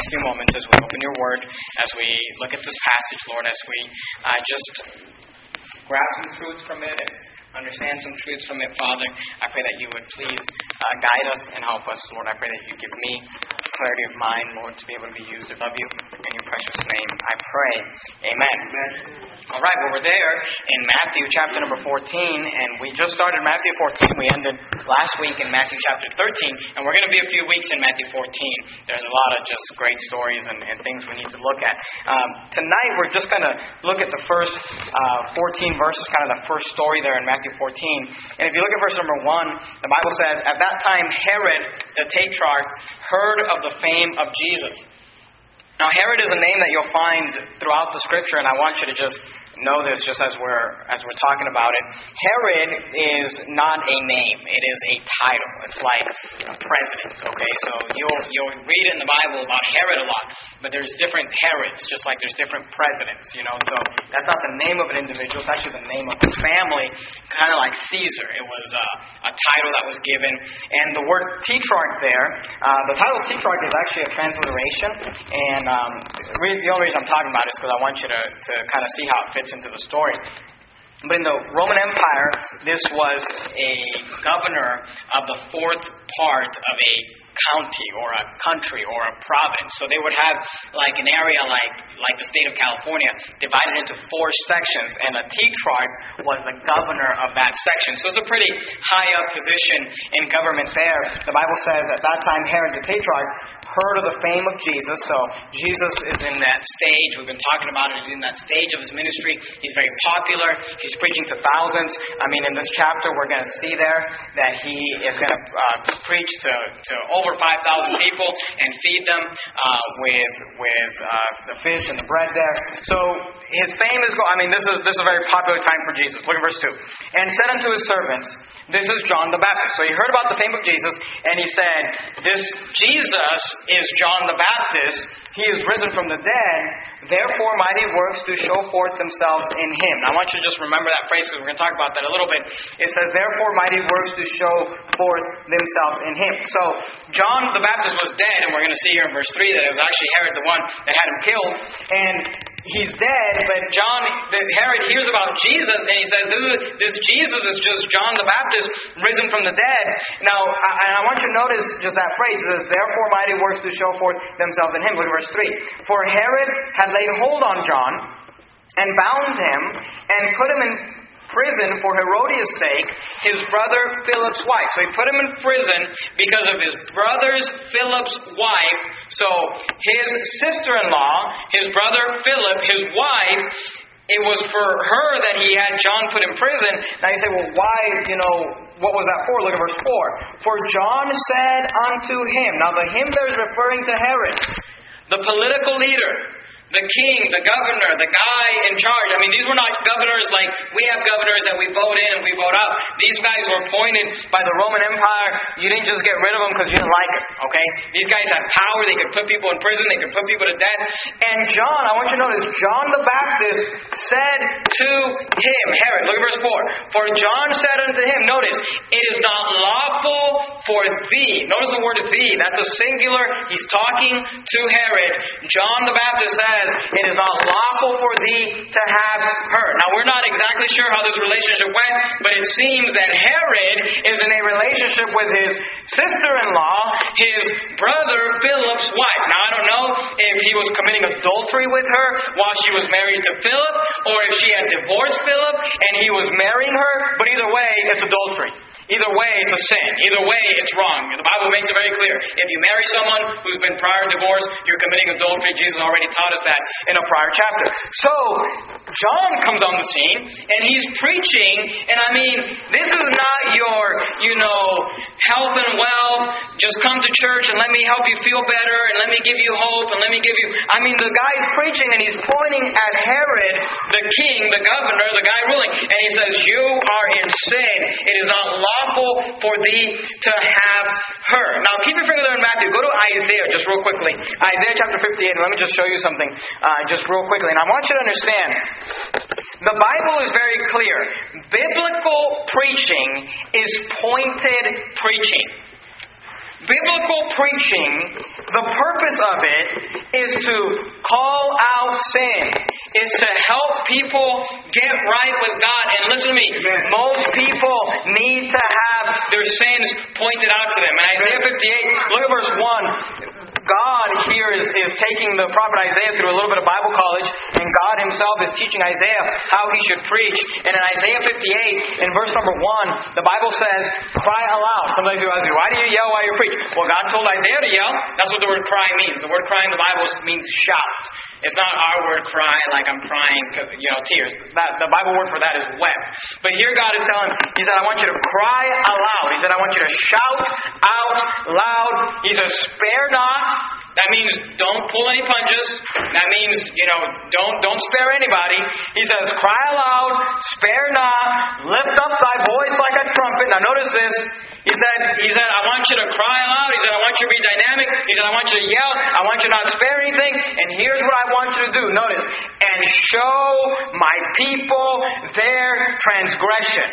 next few moments as we open your word, as we look at this passage, Lord, as we just grab some truths from it and understand some truths from it, Father. I pray that you would please guide us and help us, Lord. I pray that you give me clarity of mind, Lord, to be able to be used to love you. In your precious name, I pray. Amen. All right, well, we're there in Matthew chapter number 14, and we just started Matthew 14. We ended last week in Matthew chapter 13, and we're going to be a few weeks in Matthew 14. There's a lot of just great stories and things we need to look at. Tonight, we're just going to look at the first 14 verses, kind of the first story there in Matthew 14. And if you look at verse number 1, the Bible says, "At that time Herod the Tetrarch heard of the fame of Jesus." Now, Herod is a name that you'll find throughout the Scripture, and I want you to just know this just as we're talking about it. Herod is not a name; it is a title. It's like a president. Okay, so you'll read in the Bible about Herod a lot, but there's different Herods, just like there's different presidents. So that's not the name of an individual; it's actually the name of a family, kind of like Caesar. It was a title that was given, and the word Tetrarch there, the title Tetrarch is actually a transliteration, and the only reason I'm talking about it is because I want you to kind of see how it fits into the story. But in the Roman Empire, this was a governor of the fourth part of a county or a country or a province. So they would have like an area like the state of California divided into 4 sections, and a tetrarch was the governor of that section. So it's a pretty high up position in government there. The Bible says at that time Herod the Tetrarch heard of the fame of Jesus. So Jesus is in that stage. We've been talking about it. He's in that stage of his ministry. He's very popular. He's preaching to thousands. I mean, in this chapter, we're going to see there that he is going to preach to over 5,000 people and feed them with the fish and the bread there. So his fame is this is a very popular time for Jesus. Look at verse 2. "And said unto his servants, This is John the Baptist." So he heard about the fame of Jesus, and he said, "This Jesus is John the Baptist. He is risen from the dead. Therefore mighty works do show forth themselves in him." Now I want you to just remember that phrase, because we're going to talk about that a little bit. It says, "Therefore mighty works do show forth themselves in him." So John the Baptist was dead, and we're going to see here in verse 3 that it was actually Herod the one that had him killed. And he's dead, but Herod hears about Jesus, and he says, this Jesus is just John the Baptist risen from the dead. Now, I want you to notice just that phrase. It says, "Therefore mighty works do show forth themselves in him." Look at verse 3. "For Herod had laid hold on John, and bound him, and put him in prison for Herodias' sake, his brother Philip's wife." So he put him in prison because of his brother's Philip's wife. So his sister-in-law, his brother Philip, his wife, it was for her that he had John put in prison. Now you say, well, why, what was that for? Look at verse 4. "For John said unto him." Now the him there is referring to Herod, the political leader, the king, the governor, the guy in charge. I mean, these were not governors like we have governors that we vote in and we vote out. These guys were appointed by the Roman Empire. You didn't just get rid of them because you didn't like it, okay? These guys had power. They could put people in prison. They could put people to death. And John, I want you to notice, John the Baptist said to him, Herod, look at verse 4. "For John said unto him," notice, "it is not lawful for thee." Notice the word thee. That's a singular. He's talking to Herod. John the Baptist says, "It is not lawful for thee to have her." Now, we're not exactly sure how this relationship went, but it seems that Herod is in a relationship with his sister-in-law, his brother Philip's wife. Now, I don't know if he was committing adultery with her while she was married to Philip, or if she had divorced Philip and he was marrying her, but either way, it's adultery. Either way, it's a sin. Either way, it's wrong. The Bible makes it very clear. If you marry someone who's been prior divorced, you're committing adultery. Jesus already taught us that in a prior chapter. So, John comes on the scene, and he's preaching, and I mean, this is not your, health and wealth, just come to church and let me help you feel better, and let me give you hope, and let me give you... I mean, the guy's preaching, and he's pointing at Herod, the king, the governor, the guy ruling, and he says, "You are in sin. It is not lawful for thee to have her." Now, keep your finger there in Matthew. Go to Isaiah just real quickly. Isaiah chapter 58. Let me just show you something just real quickly. And I want you to understand, the Bible is very clear. Biblical preaching is pointed preaching. Biblical preaching, The purpose of it is to call out sin, is to help people get right with God. And listen to me, most people need to have their sins pointed out to them. In Isaiah 58, look at verse 1. God here is taking the prophet Isaiah through a little bit of Bible college, and God Himself is teaching Isaiah how he should preach. And in Isaiah 58, in verse number 1, the Bible says, cry aloud. Sometimes people ask me, why do you yell while you preach? Well, God told Isaiah to yell. That's what the word cry means. The word cry in the Bible means shout. It's not our word cry like I'm crying, tears. The Bible word for that is wept. But here God is telling, He said, I want you to cry aloud. He said, I want you to shout out loud. He says, spare not. That means don't pull any punches. That means, don't spare anybody. He says, cry aloud, spare not, lift up thy voice like a trumpet. Now notice this. He said, I want you to cry aloud. He said, I want you to be dynamic. He said, I want you to yell. I want you to not spare anything. And here's what I want you to do. Notice. And show my people their transgression,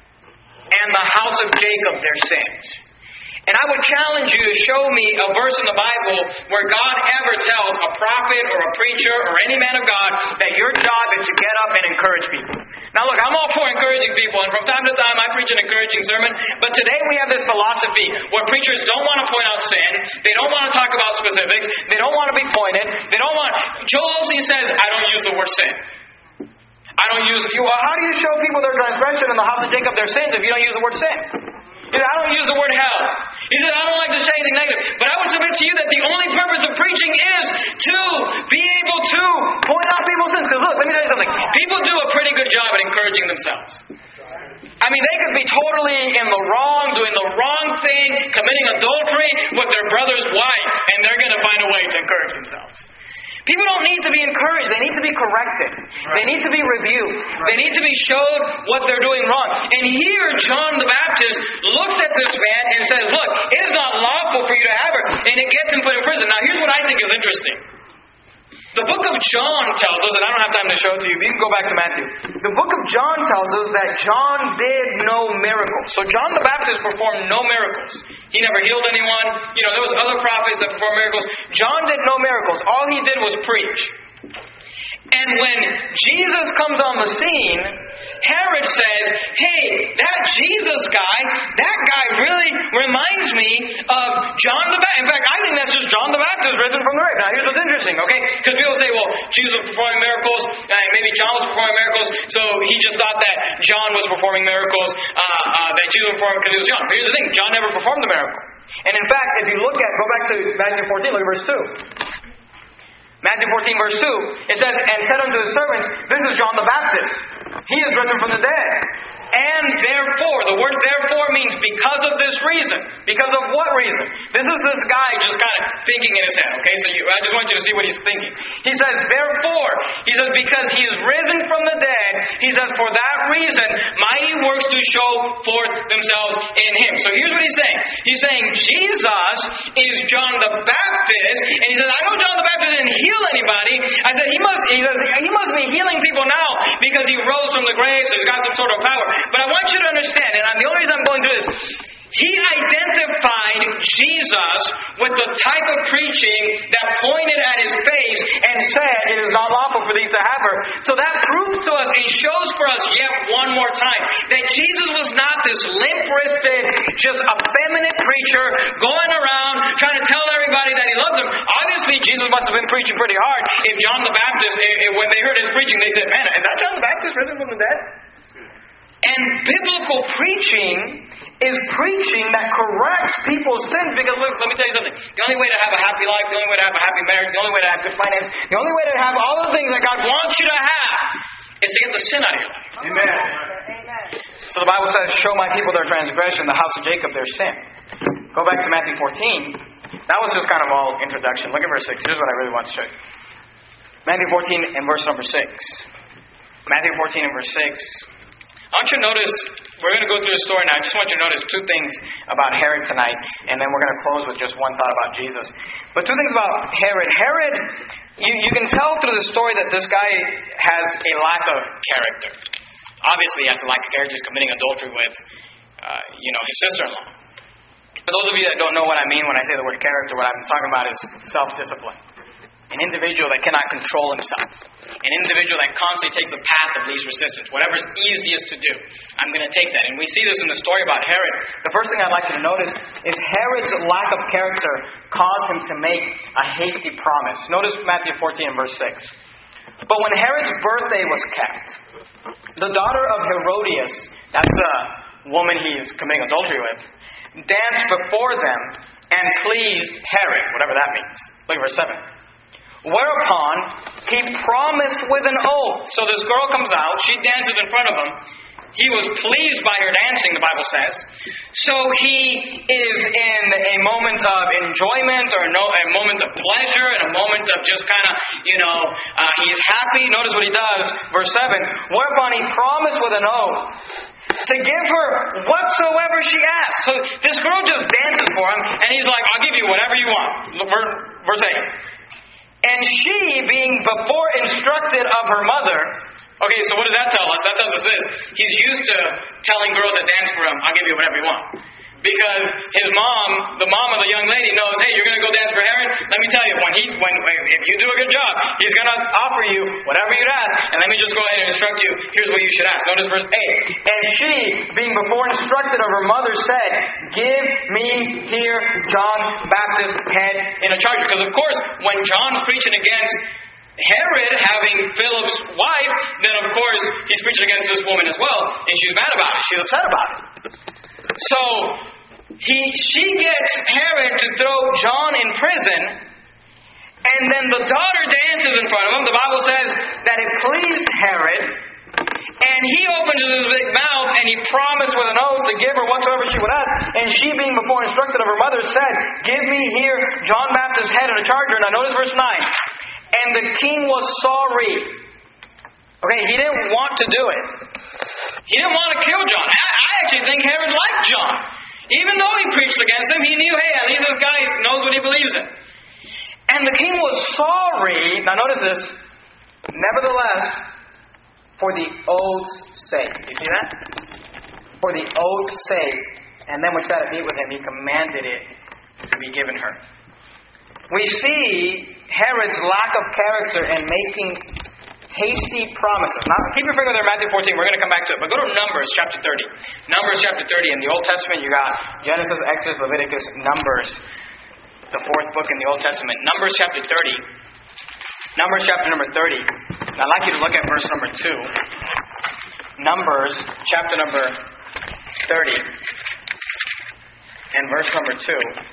and the house of Jacob their sins. And I would challenge you to show me a verse in the Bible where God ever tells a prophet or a preacher or any man of God that your job is to get up and encourage people. Now look, I'm all for encouraging people, and from time to time I preach an encouraging sermon, but today we have this philosophy where preachers don't want to point out sin, they don't want to talk about specifics, they don't want to be pointed, Joel Osteen says, I don't use the word sin. How do you show people their transgression in the house of Jacob their sins if you don't use the word sin? He said, I don't use the word hell. He said, I don't like to say anything negative. But I would submit to you that the only purpose of preaching is to be able to point out people's sins. Because look, let me tell you something. People do a pretty good job at encouraging themselves. I mean, they could be totally in the wrong, doing the wrong thing, committing adultery with their brother's wife, and they're going to find a way to encourage themselves. People don't need to be encouraged. They need to be corrected. They need to be reviewed. They need to be showed what they're doing wrong. And here, John the Baptist looks at this man and says, look, it is not lawful for you to have her. And it gets him put in prison. Now, here's what I think is interesting. The book of John tells us, and I don't have time to show it to you, but you can go back to Matthew. The book of John tells us that John did no miracles. So John the Baptist performed no miracles. He never healed anyone. There was other prophets that performed miracles. John did no miracles. All he did was preach. And when Jesus comes on the scene, Herod says, hey, that Jesus guy, that guy really reminds me of John the Baptist. In fact, I think that's just John the Baptist risen from the grave. Now, here's what's interesting, okay? Because people say, well, Jesus was performing miracles, maybe John was performing miracles, so he just thought that John was performing miracles, that Jesus was performing because he was John. But here's the thing, John never performed the miracle. And in fact, if you go back to Matthew 14, look at verse 2. Matthew 14, verse 2, it says, and said unto his servants, this is John the Baptist. He is risen from the dead. And therefore, the word therefore means because of this reason. Because of what reason? This is this guy just kind of thinking in his head. Okay, so I just want you to see what he's thinking. He says, therefore, because he is risen from the dead, he says, for that reason, mighty works do show forth themselves in him. So here's what he's saying. He's saying, Jesus is John the Baptist, and he says, I know John the Baptist didn't heal anybody. I said, he must be healing people now because he rose from the grave, so he's got some sort of power. But I want you to understand, and the only reason I'm going to do this, he identified Jesus with the type of preaching that pointed at his face and said, it is not lawful for thee to have her. So that proves to us and shows for us yet one more time that Jesus was not this limp-wristed, just effeminate preacher going around trying to tell everybody that he loves them. Obviously, Jesus must have been preaching pretty hard if John the Baptist, when they heard his preaching, they said, man, is that John the Baptist risen from the dead? And biblical preaching is preaching that corrects people's sins. Because look, let me tell you something. The only way to have a happy life, the only way to have a happy marriage, the only way to have good finance, the only way to have all the things that God wants you to have is to get the sin out of your life. Amen. So the Bible says, show my people their transgression, the house of Jacob their sin. Go back to Matthew 14. That was just kind of all introduction. Look at verse 6. Here's what I really want to show you. Matthew 14 and verse number 6. Matthew 14 and verse 6. I want you to notice, we're going to go through the story now. I just want you to notice two things about Herod tonight, and then we're going to close with just one thought about Jesus. But two things about Herod. Herod, you can tell through the story that this guy has a lack of character. Obviously, he has a lack of character. He's committing adultery with, his sister-in-law. For those of you that don't know what I mean when I say the word character, what I'm talking about is self-discipline. An individual that cannot control himself. An individual that constantly takes the path of least resistance. Whatever's easiest to do, I'm going to take that. And we see this in the story about Herod. The first thing I'd like you to notice is Herod's lack of character caused him to make a hasty promise. Notice Matthew 14 verse 6. But when Herod's birthday was kept, the daughter of Herodias, that's the woman he's committing adultery with, danced before them and pleased Herod, whatever that means. Look at verse 7. Whereupon he promised with an oath. So this girl comes out, she dances in front of him. He was pleased by her dancing, the Bible says. So he is in a moment of enjoyment or a moment of pleasure and a moment of just kind of, he's happy. Notice what he does, verse 7. Whereupon he promised with an oath to give her whatsoever she asked. So this girl just dances for him, and he's like, I'll give you whatever you want. Verse 8. And she, being before instructed of her mother... Okay, so what does that tell us? That tells us this. He's used to telling girls that dance for him, I'll give you whatever you want. Because his mom, the mom of the young lady, knows, hey, you're going to go dance for Herod? Let me tell you, if you do a good job, he's going to offer you whatever you'd ask. And let me just go ahead and instruct you, here's what you should ask. Notice verse 8. And she, being before instructed of her mother, said, give me here John Baptist's head in a charger. Because of course, when John's preaching against Herod having Philip's wife, then of course he's preaching against this woman as well, and she's mad about it. She's upset about it. So she gets Herod to throw John in prison, and then the daughter dances in front of him. The Bible says that it pleased Herod, and he opens his big mouth and he promised with an oath to give her whatsoever she would ask. And she, being before instructed of her mother, said, give me here John Baptist's head in a charger. Now notice verse 9. And the king was sorry. Okay, he didn't want to do it. He didn't want to kill John. I actually think Herod liked John. Even though he preached against him, he knew, hey, at least this guy knows what he believes in. And the king was sorry. Now notice this. Nevertheless, for the oath's sake. You see that? For the oath's sake. And then when she sat at meat with him, he commanded it to be given her. We see Herod's lack of character in making hasty promises. Now, keep your finger there in Matthew 14. We're going to come back to it. But go to Numbers chapter 30. Numbers chapter 30. In the Old Testament, you got Genesis, Exodus, Leviticus, Numbers. The fourth book in the Old Testament. Numbers chapter 30. Numbers chapter number 30. Now, I'd like you to look at verse number 2. Numbers chapter number 30. And verse number 2.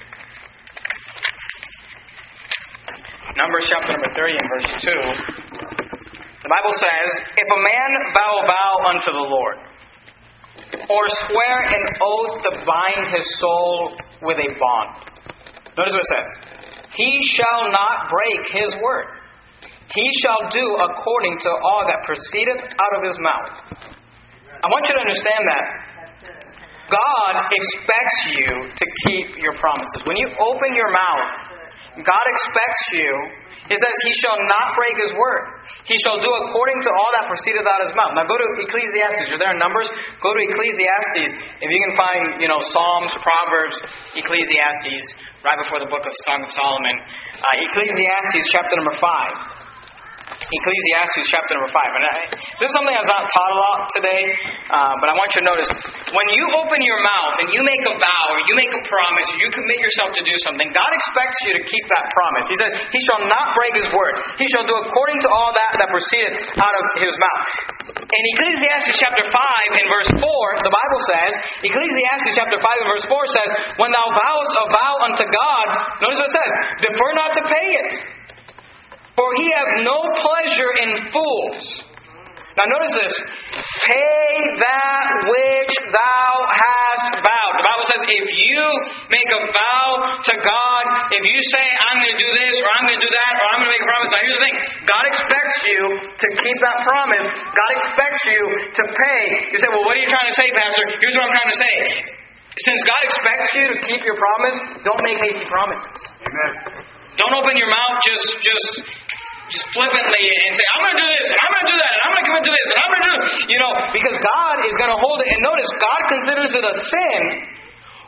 Numbers chapter number 30 and verse 2. The Bible says, if a man vow a vow unto the Lord, or swear an oath to bind his soul with a bond. Notice what it says. He shall not break his word. He shall do according to all that proceedeth out of his mouth. I want you to understand that God expects you to keep your promises. When you open your mouth, God expects you. He says, he shall not break his word. He shall do according to all that proceedeth out of his mouth. Now go to Ecclesiastes. You're there in Numbers. Go to Ecclesiastes. If you can find, Psalms, Proverbs, Ecclesiastes, right before the book of Song of Solomon. Ecclesiastes chapter number 5. Ecclesiastes chapter number 5. And this is something that's not taught a lot today, but I want you to notice, when you open your mouth and you make a vow or you make a promise or you commit yourself to do something, God expects you to keep that promise. He says, he shall not break his word. He shall do according to all that proceedeth out of his mouth. In Ecclesiastes chapter 5 in verse 4, the Bible says, Ecclesiastes chapter 5 in verse 4 says, when thou vowest a vow unto God, notice what it says, defer not to pay it. For he hath no pleasure in fools. Now notice this. Pay that which thou hast vowed. The Bible says if you make a vow to God, if you say, I'm going to do this, or I'm going to do that, or I'm going to make a promise. Now here's the thing. God expects you to keep that promise. God expects you to pay. You say, well, what are you trying to say, Pastor? Here's what I'm trying to say. Since God expects you to keep your promise, don't make hasty promises. Amen. Don't open your mouth just flippantly and say, I'm going to do this, and I'm going to do that, and I'm going to commit to this, and I'm going to do... because God is going to hold it. And notice, God considers it a sin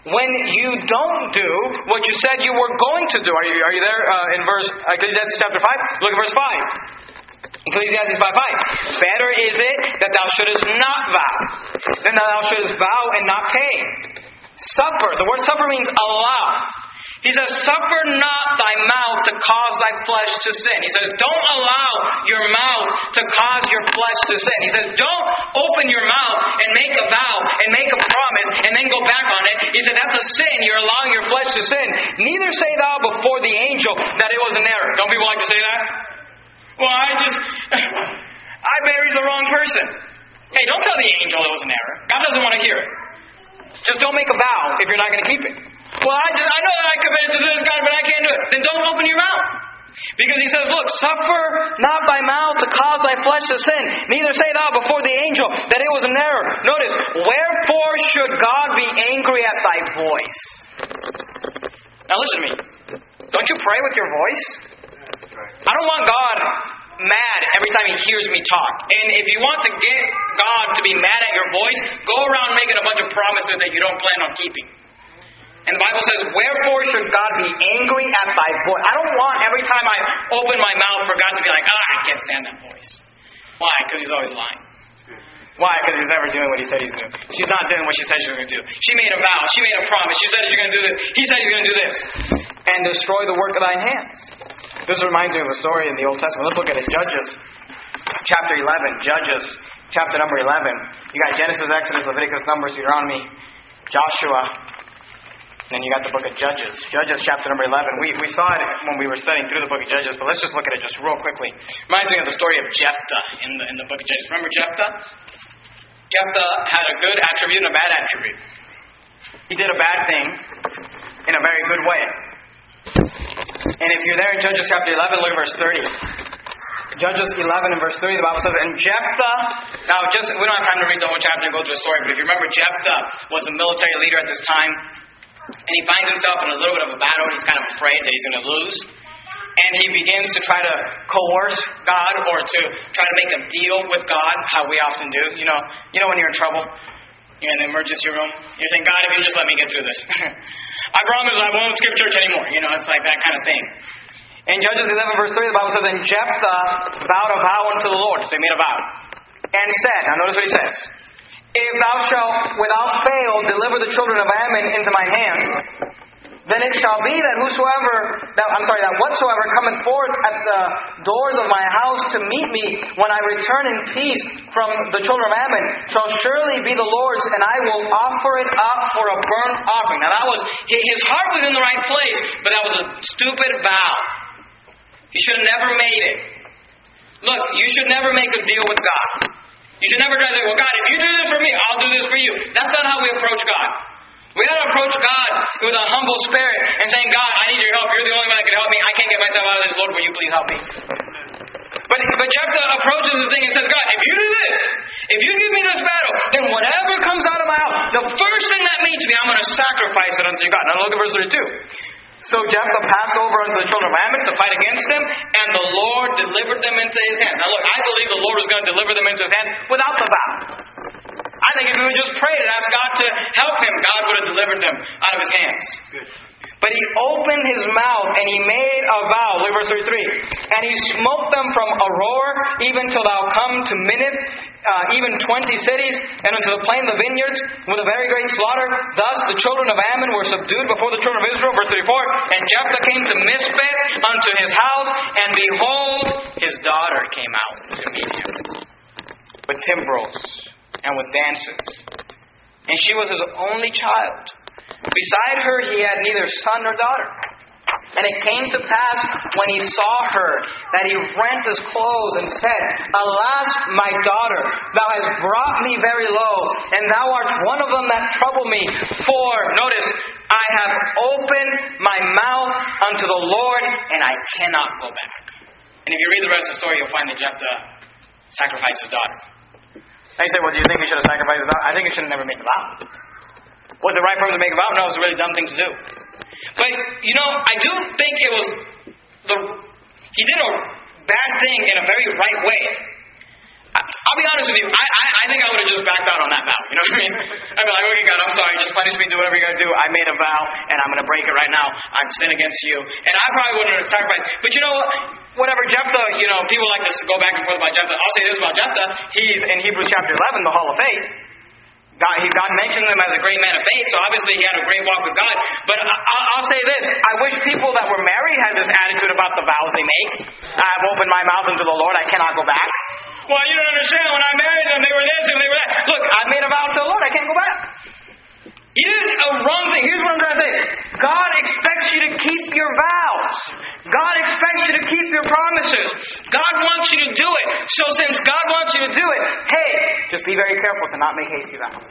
when you don't do what you said you were going to do. Are you there in verse Ecclesiastes chapter 5? Look at verse 5. Ecclesiastes 5:5. Better is it that thou shouldest not vow than that thou shouldest vow and not pay. Suffer. The word suffer means allow. He says, suffer not thy mouth to cause thy flesh to sin. He says, don't allow your mouth to cause your flesh to sin. He says, don't open your mouth and make a vow and make a promise and then go back on it. He said, that's a sin. You're allowing your flesh to sin. Neither say thou before the angel that it was an error. Don't people like to say that? Well, I married the wrong person. Hey, don't tell the angel it was an error. God doesn't want to hear it. Just don't make a vow if you're not going to keep it. Well, I know that I committed to this, God, but I can't do it. Then don't open your mouth. Because he says, look, suffer not thy mouth to cause thy flesh to sin. Neither say thou before the angel that it was an error. Notice, wherefore should God be angry at thy voice? Now listen to me. Don't you pray with your voice? I don't want God mad every time he hears me talk. And if you want to get God to be mad at your voice, go around making a bunch of promises that you don't plan on keeping. And the Bible says, wherefore should God be angry at thy voice? I don't want every time I open my mouth for God to be like, I can't stand that voice. Why? Because he's always lying. Why? Because he's never doing what he said he's doing. She's not doing what she said she was going to do. She made a vow. She made a promise. She said she's going to do this. He said he's going to do this. And destroy the work of thine hands. This reminds me of a story in the Old Testament. Let's look at it. Judges chapter 11. Judges chapter number 11. You got Genesis, Exodus, Leviticus, Numbers, Deuteronomy, Joshua. And then you got the book of Judges. Judges chapter number 11. We saw it when we were studying through the book of Judges, but let's just look at it just real quickly. Reminds me of the story of Jephthah in the book of Judges. Remember Jephthah? Jephthah had a good attribute and a bad attribute. He did a bad thing in a very good way. And if you're there in Judges chapter 11, look at verse 30. Judges 11 and verse 30, the Bible says, and Jephthah, now we don't have time to read the whole chapter and go through the story, but if you remember, Jephthah was a military leader at this time. And he finds himself in a little bit of a battle. He's kind of afraid that he's going to lose. And he begins to try to coerce God or to try to make a deal with God, how we often do. You know when you're in trouble, you're in the emergency room, you're saying, God, if you just let me get through this. I promise I won't skip church anymore. It's like that kind of thing. In Judges 11 verse 3, the Bible says, and Jephthah vowed a vow unto the Lord. So he made a vow. And said, now notice what he says. If thou shalt without fail deliver the children of Ammon into mine hand, then it shall be that that whatsoever cometh forth at the doors of my house to meet me when I return in peace from the children of Ammon shall surely be the Lord's, and I will offer it up for a burnt offering. Now his heart was in the right place, but that was a stupid vow. He should have never made it. Look, you should never make a deal with God. You should never try to say, well, God, if you do this for me, I'll do this for you. That's not how we approach God. We got to approach God with a humble spirit and saying, God, I need your help. You're the only one that can help me. I can't get myself out of this. Lord, will you please help me? But Jephthah approaches this thing and says, God, if you do this, if you give me this battle, then whatever comes out of my house, the first thing that means to me, I'm going to sacrifice it unto God. Now look at verse 32. So Jephthah passed over unto the children of Ammon to fight against them, and the Lord delivered them into his hands. Now look, I believe the Lord was going to deliver them into his hands without the vow. I think if he would just pray and ask God to help him, God would have delivered them out of his hands. Good. But he opened his mouth and he made a vow. Look at verse 33. And he smote them from Aroer even till thou come to Minnith, even 20 cities, and unto the plain of the vineyards with a very great slaughter. Thus the children of Ammon were subdued before the children of Israel. Verse 34. And Jephthah came to Mizpeh unto his house, and behold, his daughter came out to meet him with timbrels and with dances. And she was his only child. Beside her he had neither son nor daughter. And it came to pass, when he saw her, that he rent his clothes and said, Alas, my daughter, thou hast brought me very low, and thou art one of them that trouble me. For, notice, I have opened my mouth unto the Lord, and I cannot go back. And if you read the rest of the story, you'll find that Jephthah sacrificed his daughter. Now you say, well, do you think he should have sacrificed his daughter? I think he should have never made the vow. Was it right for him to make a vow? No, it was a really dumb thing to do. But, I do think it was he did a bad thing in a very right way. I'll be honest with you. I think I would have just backed out on that vow. You know what I mean? I'd be like, okay, God, I'm sorry. Just punish me. Do whatever you're going to do. I made a vow, and I'm going to break it right now. I've sinned against you. And I probably wouldn't have sacrificed. But you know what? Whatever Jephthah, people like to go back and forth about Jephthah. I'll say this about Jephthah. He's in Hebrews chapter 11, the Hall of Faith. God mentioned him as a great man of faith, so obviously he had a great walk with God. But I'll say this. I wish people that were married had this attitude about the vows they make. I've opened my mouth unto the Lord. I cannot go back. Well, you don't understand. When I married them, they were this and they were that. Look, I made a vow to the Lord. I can't go back. You did a wrong thing. Here's what I'm trying to say. God expects you to keep your vows. God expects you to keep your promises. God wants you to do it. So since God wants you to do it, hey, just be very careful to not make hasty vows.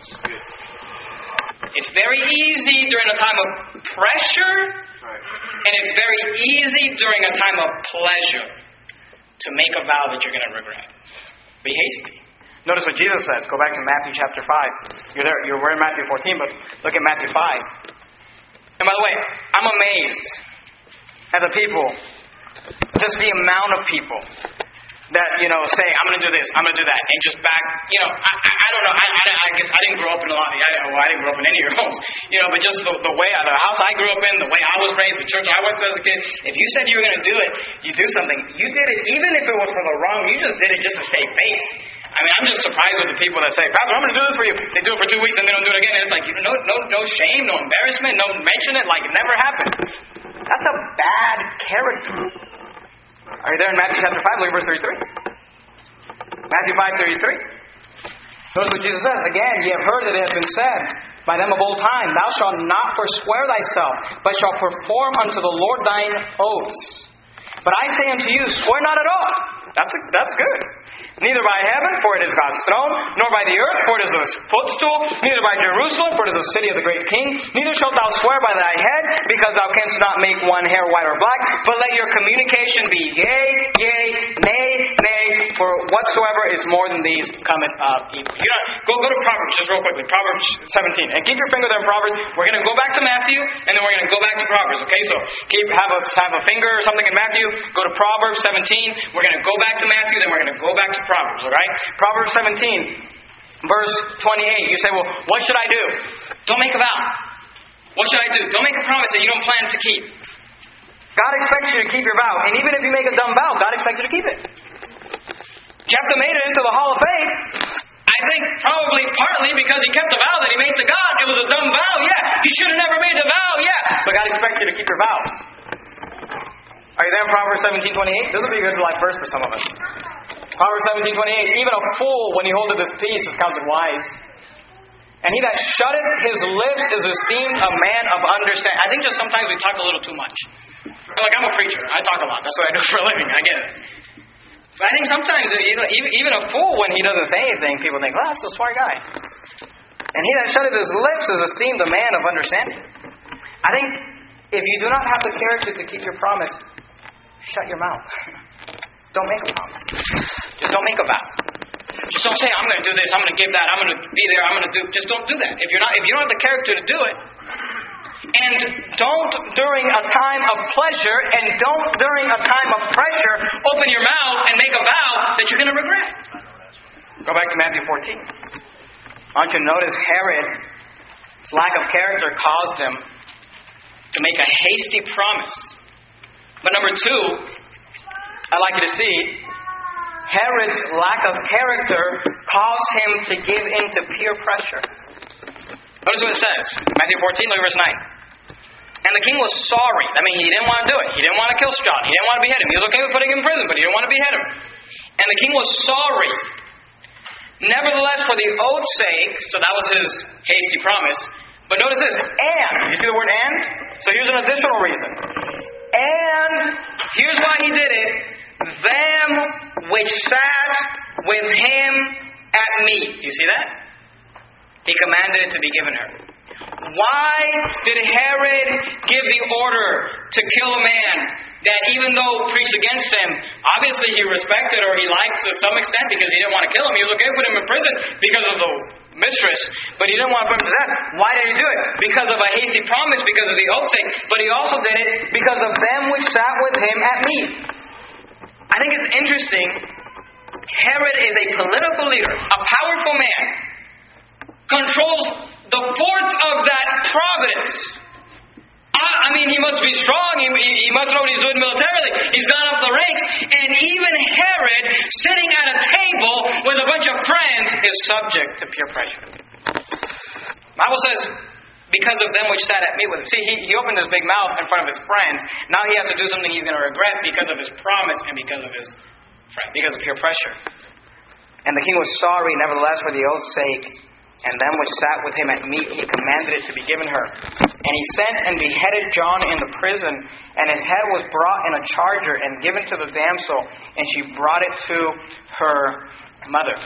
It's very easy during a time of pressure, and it's very easy during a time of pleasure to make a vow that you're going to regret. Be hasty. Notice what Jesus says. Go back to Matthew chapter 5. We're in Matthew 14, but look at Matthew 5. And by the way, I'm amazed at the people, just the amount of people that, say, I'm going to do this, I'm going to do that, and just back, I don't know, I guess I didn't grow up in a lot, I didn't grow up in any of your homes, but just the way, the house I grew up in, the way I was raised, the church I went to as a kid, if you said you were going to do it, you do something, you did it, even if it was for the wrong, you just did it just to save face. I mean, I'm just surprised with the people that say, Pastor, I'm going to do this for you. They do it for 2 weeks and they don't do it again. And it's like, no shame, no embarrassment, no mention it like it never happened. That's a bad character. Are you there in Matthew chapter 5? Look at verse 33. Matthew 5:33. Notice what Jesus says. Again, ye have heard that it has been said by them of old time, thou shalt not forswear thyself, but shalt perform unto the Lord thine oaths. But I say unto you, swear not at all. That's good. Neither by heaven, for it is God's throne, nor by the earth, for it is His footstool, neither by Jerusalem, for it is the city of the great King. Neither shalt thou swear by thy head, because thou canst not make one hair white or black, but let your communication be yea, yea, nay, nay, for whatsoever is more than these cometh of evil. Go to Proverbs, just real quickly. Proverbs 17. And keep your finger there in Proverbs. We're going to go back to Matthew, and then we're going to go back to Proverbs, okay? So have a finger or something in Matthew, go to Proverbs 17. We're going to go back to Matthew, then we're going to go back to Proverbs, alright? Proverbs 17, verse 28. You say, well, what should I do? Don't make a vow. What should I do? Don't make a promise that you don't plan to keep. God expects you to keep your vow. And even if you make a dumb vow, God expects you to keep it. Jephthah made it into the Hall of Faith. I think probably partly because he kept a vow that he made to God. It was a dumb vow, yeah. He should have never made the vow, yeah. But God expects you to keep your vows. Are you there in Proverbs 17:28? This will be a good life verse for some of us. Proverbs 17:28. Even a fool, when he holdeth his peace, is counted wise. And he that shutteth his lips is esteemed a man of understanding. I think just sometimes we talk a little too much. I'm a preacher. I talk a lot. That's what I do for a living. I get it. But I think sometimes, even a fool, when he doesn't say anything, people think, well, that's a smart guy. And he that shutteth his lips is esteemed a man of understanding. I think if you do not have the character to keep your promise, shut your mouth. Don't make a promise. Just don't make a vow. Just don't say, I'm going to do this, I'm going to give that, I'm going to be there, I'm going to do... Just don't do that. If you don't have the character to do it, and don't during a time of pleasure, and don't during a time of pressure, open your mouth and make a vow that you're going to regret. Go back to Matthew 14. I want you to notice Herod's lack of character caused him to make a hasty promise. But number two, I'd like you to see, Herod's lack of character caused him to give in to peer pressure. Notice what it says. Matthew 14, look at verse 9. And the king was sorry. I mean, he didn't want to do it. He didn't want to kill John. He didn't want to behead him. He was okay with putting him in prison, but he didn't want to behead him. And the king was sorry. Nevertheless, for the oath's sake, so that was his hasty promise. But notice this, and. You see the word and? So here's an additional reason. And, here's why he did it. Them which sat with him at meat. Do you see that? He commanded it to be given her. Why did Herod give the order to kill a man that even though preached against him, obviously he respected or he liked to some extent because he didn't want to kill him. He was okay with him in prison because of the mistress, but he didn't want to put him to death. Why did he do it? Because of a hasty promise, because of the oath's sake. But he also did it because of them which sat with him at meat. I think it's interesting Herod is a political leader, a powerful man, controls the fourth of that province. I mean, he must be strong. He must know what he's doing militarily. He's gone up the ranks. And even Herod, sitting at a table with a bunch of friends, is subject to peer pressure. The Bible says, because of them which sat at meat with him. See, he opened his big mouth in front of his friends. Now he has to do something he's going to regret because of his promise and because of his friend, because of peer pressure. And the king was sorry, nevertheless, for the oath's sake. And them which sat with him at meat, he commanded it to be given her. And he sent and beheaded John in the prison, and his head was brought in a charger and given to the damsel, and she brought it to her mother.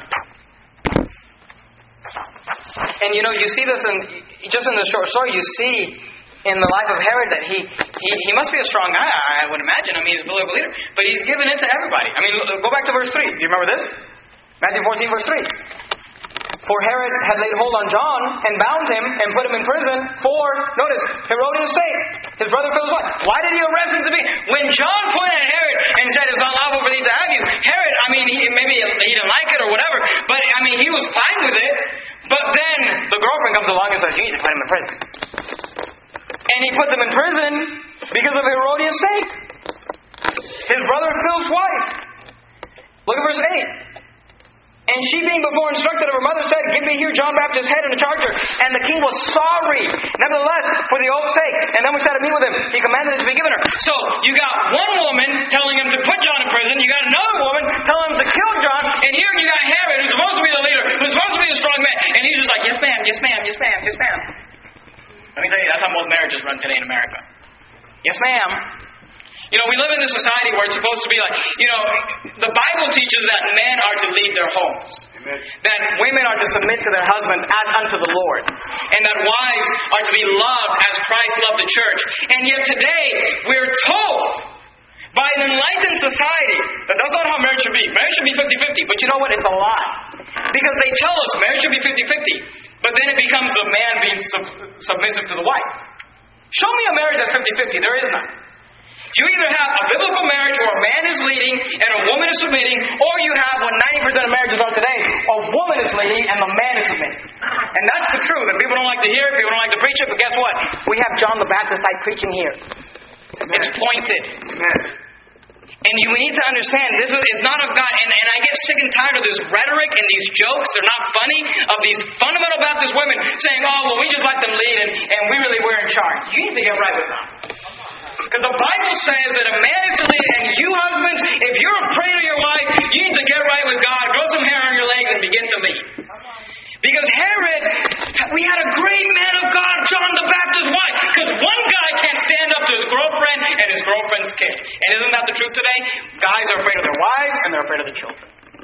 And you see this just in the short story, you see in the life of Herod that he must be a strong guy, I would imagine. I mean, he's a political leader. But he's given it to everybody. I mean, go back to verse 3. Do you remember this? Matthew 14, verse 3. For Herod had laid hold on John and bound him and put him in prison for, notice, Herodias' sake. His brother Philip's wife. Why did he arrest him to be? When John pointed at Herod and said, it's not lawful for thee to have you, Herod, I mean, maybe he didn't like it or whatever, but I mean, he was fine with it. But then the girlfriend comes along and says, you need to put him in prison. And he puts him in prison because of Herodias' sake. His brother Philip's wife. Look at verse 8. And she, being before instructed of her mother, said, give me here John Baptist's head in a charger. And the king was sorry, nevertheless, for the oath's sake. And then we sat to meet with him. He commanded it to be given her. So, you got one woman telling him to put John in prison. You got another woman telling him to kill John. And here you got Herod, who's supposed to be the leader, who's supposed to be the strong man. And he's just like, yes ma'am, yes ma'am, yes ma'am, yes ma'am. Let me tell you, that's how most marriages run today in America. Yes ma'am. We live in this society where it's supposed to be like, the Bible teaches that men are to lead their homes. Amen. That women are to submit to their husbands as unto the Lord. And that wives are to be loved as Christ loved the church. And yet today, we're told by an enlightened society that that's not how marriage should be. Marriage should be 50-50. But you know what? It's a lie. Because they tell us marriage should be 50-50. But then it becomes the man being submissive to the wife. Show me a marriage that's 50-50. There is none. You either have a biblical marriage where a man is leading and a woman is submitting, or you have what 90% of marriages are today, a woman is leading and the man is submitting. And that's the truth. And people don't like to hear it, people don't like to preach it, but guess what? We have John the Baptist type preaching here. Amen. It's pointed. Amen. And we need to understand, this is not of God. And I get sick and tired of this rhetoric and these jokes, they're not funny, of these fundamental Baptist women saying, we just let them lead and we're in charge. You need to get right with God. Because the Bible says that a man is to lead, and you husbands, if you're afraid of your wife, you need to get right with God, grow some hair on your legs, and begin to lead. Because Herod, we had a great man of God, John the Baptist. Why? Because one guy can't stand up to his girlfriend and his girlfriend's kid. And isn't that the truth today? Guys are afraid of their wives, and they're afraid of the children.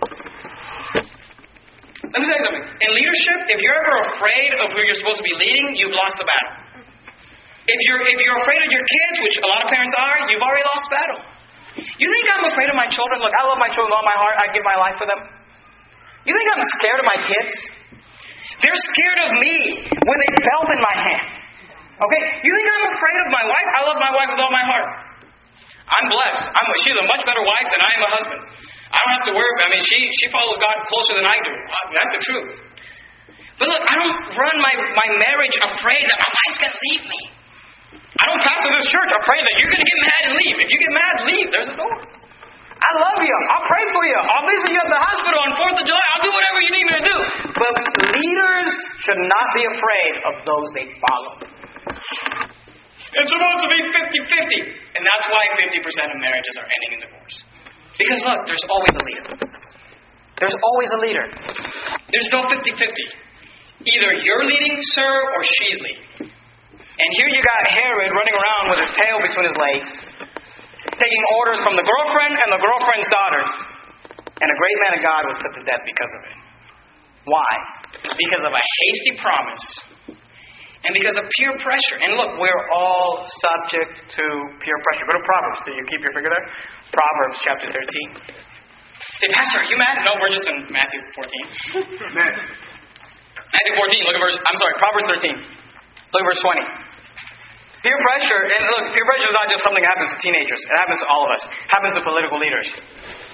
Let me say something. In leadership, if you're ever afraid of who you're supposed to be leading, you've lost the battle. If you're afraid of your kids, which a lot of parents are, you've already lost the battle. You think I'm afraid of my children? Look, I love my children with all my heart. I give my life for them. You think I'm scared of my kids? They're scared of me with a belt in my hand. Okay? You think I'm afraid of my wife? I love my wife with all my heart. I'm blessed. She's a much better wife than I am a husband. I don't have to worry. I mean, she follows God closer than I do. That's the truth. But look, I don't run my marriage afraid that my wife's going to leave me. I don't pastor this church afraid that you're going to get mad and leave. If you get mad, leave. There's a door. I love you. I'll pray for you. I'll visit you at the hospital on 4th of July. I'll do whatever you need me to do. But leaders should not be afraid of those they follow. It's supposed to be 50-50. And that's why 50% of marriages are ending in divorce. Because look, there's always a leader. There's always a leader. There's no 50-50. Either you're leading, sir, or she's leading. And here you got Herod running around with his tail between his legs, taking orders from the girlfriend and the girlfriend's daughter. And a great man of God was put to death because of it. Why? Because of a hasty promise. And because of peer pressure. And look, we're all subject to peer pressure. Go to Proverbs. Do you keep your finger there? Proverbs chapter 13. Say, Pastor, are you mad? No, we're just in Matthew 14. Matthew 14, look at Proverbs 13. Look at verse 20. Peer pressure, and look, peer pressure is not just something that happens to teenagers. It happens to all of us. It happens to political leaders.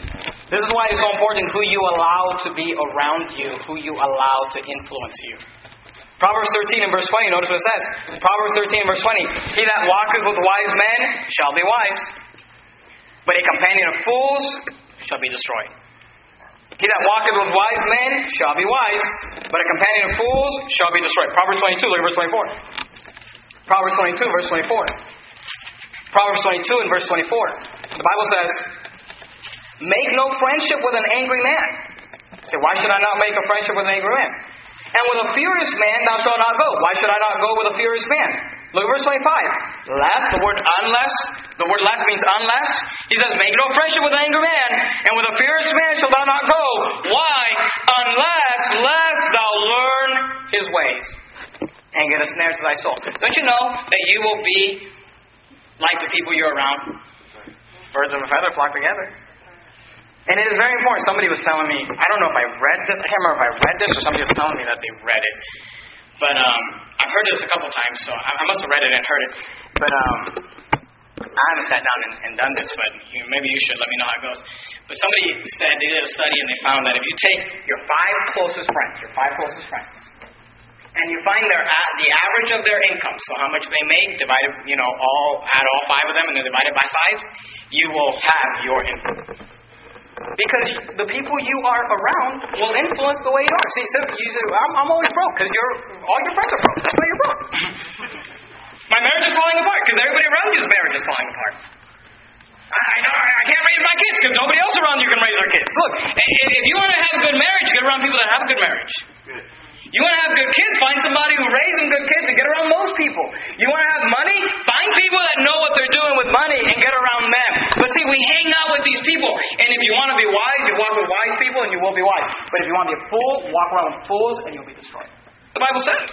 This is why it's so important who you allow to be around you, who you allow to influence you. Proverbs 13 and verse 20, notice what it says. Proverbs 13 and verse 20. He that walketh with wise men shall be wise, but a companion of fools shall be destroyed. He that walketh with wise men shall be wise, but a companion of fools shall be destroyed. Proverbs 22, look at verse 24. Proverbs 22, verse 24. Proverbs 22 and verse 24. The Bible says, make no friendship with an angry man. Say, why should I not make a friendship with an angry man? And with a furious man thou shalt not go. Why should I not go with a furious man? Look at verse 25. Lest, the word lest means unless. He says, make no friendship with an angry man, and with a furious man shalt thou not go. Why? Lest thou learn his ways, and get a snare to thy soul. Don't you know that you will be like the people you're around? Birds of a feather flock together. And it is very important. Somebody was telling me, I don't know if I read this. I can't remember if I read this or somebody was telling me that they read it. But I've heard this a couple times, so I must have read it and heard it. But I haven't sat down and done this, but maybe you should. Let me know how it goes. But somebody said they did a study and they found that if you take your five closest friends, and you find the average of their income, so how much they make, divided, add all five of them, and then divide it by five, you will have your influence. Because the people you are around will influence the way you are. See, so you say, I'm always broke because all your friends are broke. That's why you're broke. My marriage is falling apart because everybody around you's marriage is falling apart. I can't raise my kids because nobody else around you can raise their kids. Look, if you want to have a good marriage, get around people that have a good marriage. You want to have good kids, find somebody who raised them good kids and get around those people. You want to have money, find people that know what they're doing with money and get around them. But see, we hang out with these people, and if you want to be wise, you walk with wise people and you will be wise. But if you want to be a fool, walk around with fools and you'll be destroyed. The Bible says.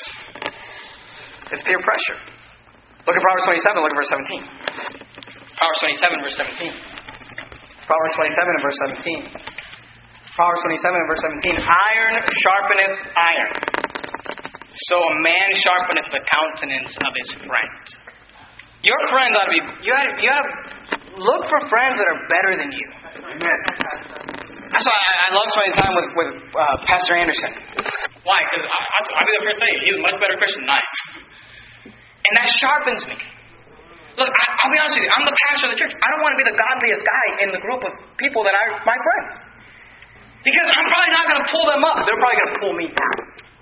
It's peer pressure. Look at Proverbs 27, look at verse 17. Proverbs 27, verse 17. Proverbs 27 and verse 17. Proverbs 27 and verse 17. Iron sharpeneth iron, so a man sharpeneth the countenance of his friend. Your friends ought to be. You ought to look for friends that are better than you. Amen. That's why I love spending time with Pastor Anderson. Why? Because I'll be the first to say he's a much better Christian than I am, and that sharpens me. Look, I'll be honest with you. I'm the pastor of the church. I don't want to be the godliest guy in the group of people that are my friends. Because I'm probably not going to pull them up. They're probably going to pull me down.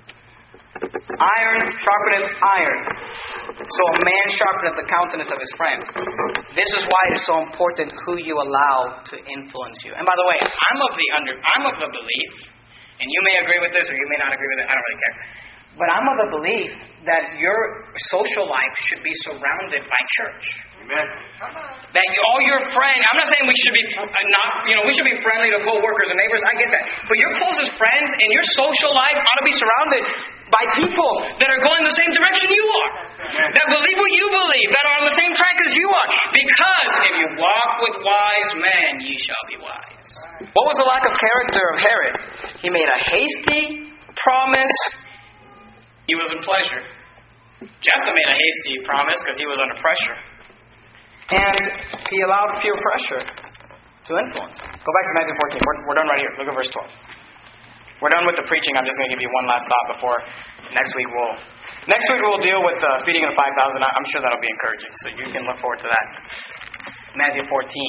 Iron sharpeneth iron, so a man sharpeneth the countenance of his friends. This is why it is so important who you allow to influence you. And by the way, I'm of the belief, and you may agree with this or you may not agree with it, I don't really care. But I'm of the belief that your social life should be surrounded by church. Amen. That all your friends, I'm not saying we should be we should be friendly to co-workers and neighbors. I get that. But your closest friends and your social life ought to be surrounded by people that are going the same direction you are. That believe what you believe, that are on the same track as you are. Because if you walk with wise men, ye shall be wise. What was the lack of character of Herod? He made a hasty promise. He was in pleasure. Jephthah made a hasty promise because he was under pressure. And he allowed peer pressure to influence him. Go back to Matthew 14. We're done right here. Look at verse 12. We're done with the preaching. I'm just going to give you one last thought before next week we'll deal with the feeding of the 5,000. I'm sure that'll be encouraging. So you can look forward to that. Matthew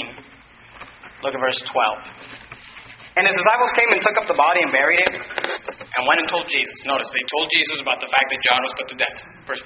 14. Look at verse 12. And his disciples came and took up the body and buried it and went and told Jesus. Notice, they told Jesus about the fact that John was put to death. Verse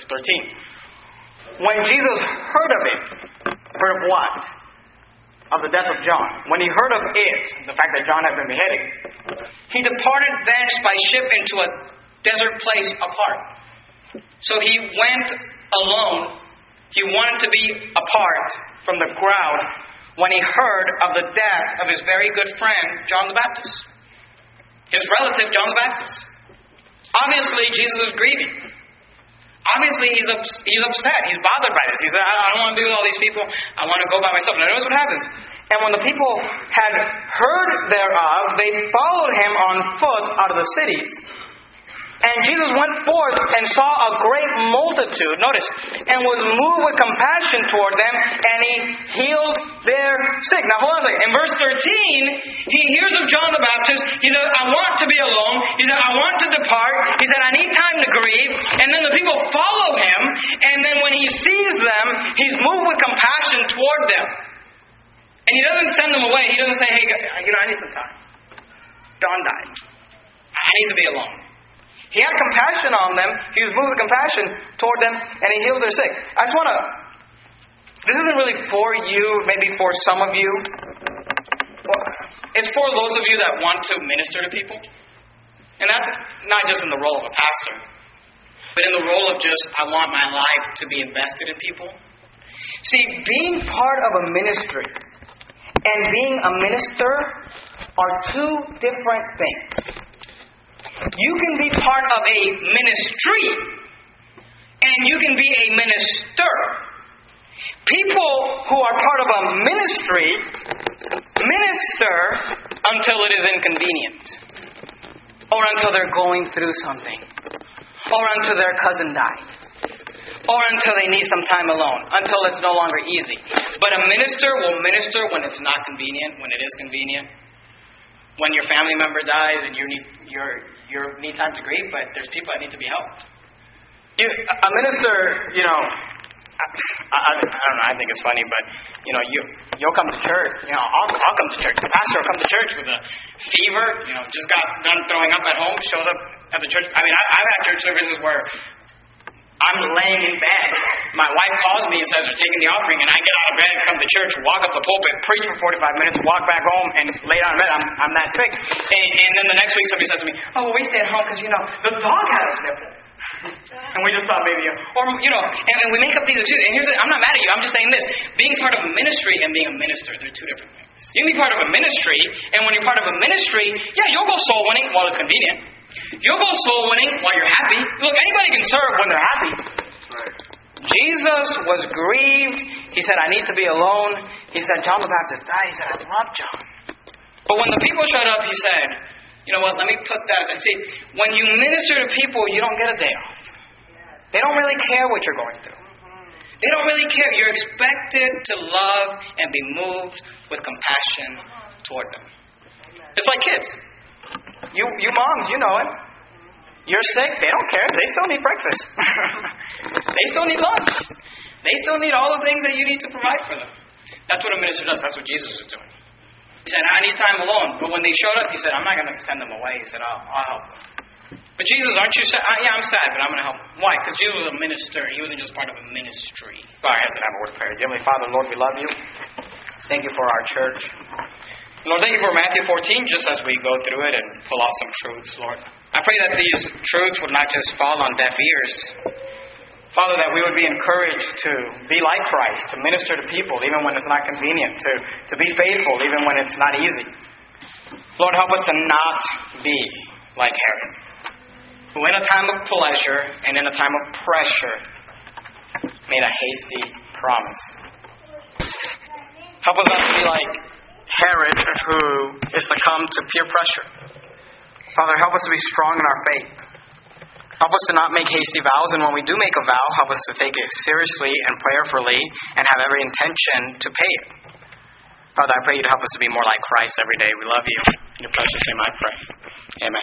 13. When Jesus heard of it, heard of what? Of the death of John. When he heard of it, the fact that John had been beheaded, he departed thence by ship into a desert place apart. So he went alone. He wanted to be apart from the crowd when he heard of the death of his very good friend, John the Baptist. His relative, John the Baptist. Obviously, Jesus is grieving. Obviously, he's upset. He's bothered by this. He said, I don't want to be with all these people. I want to go by myself. Now, notice what happens. And when the people had heard thereof, they followed him on foot out of the cities. And Jesus went forth and saw a great multitude, notice, and was moved with compassion toward them, and he healed their sick. Now hold on a second. In verse 13, he hears John the Baptist. He said, I want to be alone. He said, I want to depart. He said, I need time to grieve. And then the people follow him. And then when he sees them, he's moved with compassion toward them. And he doesn't send them away. He doesn't say, hey, I need some time. John died. I need to be alone. He had compassion on them. He was moved with compassion toward them, and he healed their sick. I just want to... This isn't really for you, maybe for some of you. It's for those of you that want to minister to people. And that's not just in the role of a pastor, but in the role of just, I want my life to be invested in people. See, being part of a ministry and being a minister are two different things. You can be part of a ministry, and you can be a minister. People who are part of a ministry minister until it is inconvenient, or until they're going through something, or until their cousin died, or until they need some time alone, until it's no longer easy. But a minister will minister when it's not convenient, when it is convenient. When your family member dies and you need time to grieve, but there's people that need to be helped. A minister, I don't know, I think it's funny, but, you'll come to church. I'll come to church. The pastor will come to church with a fever, just got done throwing up at home, shows up at the church. I mean, I've had church services where I'm laying in bed. My wife calls me and says they're taking the offering, and I get out of bed, come to church, walk up the pulpit, preach for 45 minutes, walk back home, and lay down in bed. I'm that quick. And then the next week somebody says to me, oh, well, we stay at home because, the dog had a sniffle. And we just thought maybe, and we make up these excuses. And I'm not mad at you, I'm just saying this. Being part of a ministry and being a minister, they're two different things. You can be part of a ministry, and when you're part of a ministry, you'll go soul winning while it's convenient. You'll go soul winning while you're happy. Look, anybody can serve when they're happy. Right. Jesus was grieved. He said, I need to be alone. He said, John the Baptist died. He said, I love John. But when the people showed up, he said, you know what, let me put that aside. See, when you minister to people, you don't get a day off. They don't really care what you're going through. They don't really care. You're expected to love and be moved with compassion toward them. It's like kids. You moms, you know it. You're sick, they don't care. They still need breakfast. They still need lunch. They still need all the things that you need to provide for them. That's what a minister does. That's what Jesus was doing. He said, I need time alone. But when they showed up, he said, I'm not going to send them away. He said, I'll help them. But Jesus, aren't you sad? Yeah, I'm sad, but I'm going to help them. Why? Because Jesus was a minister. He wasn't just part of a ministry. Bow our heads and have a word of prayer. Dear Heavenly Father, Lord, we love you. Thank you for our church. Lord, thank you for Matthew 14, just as we go through it and pull out some truths, Lord. I pray that these truths would not just fall on deaf ears. Father, that we would be encouraged to be like Christ, to minister to people even when it's not convenient, to be faithful even when it's not easy. Lord, help us to not be like Herod, who in a time of pleasure and in a time of pressure made a hasty promise. Help us not to be like Herod, who is succumbed to peer pressure. Father, help us to be strong in our faith. Help us to not make hasty vows, and when we do make a vow, help us to take it seriously and prayerfully and have every intention to pay it. Father, I pray you to help us to be more like Christ every day. We love you. In your precious name I pray. Amen.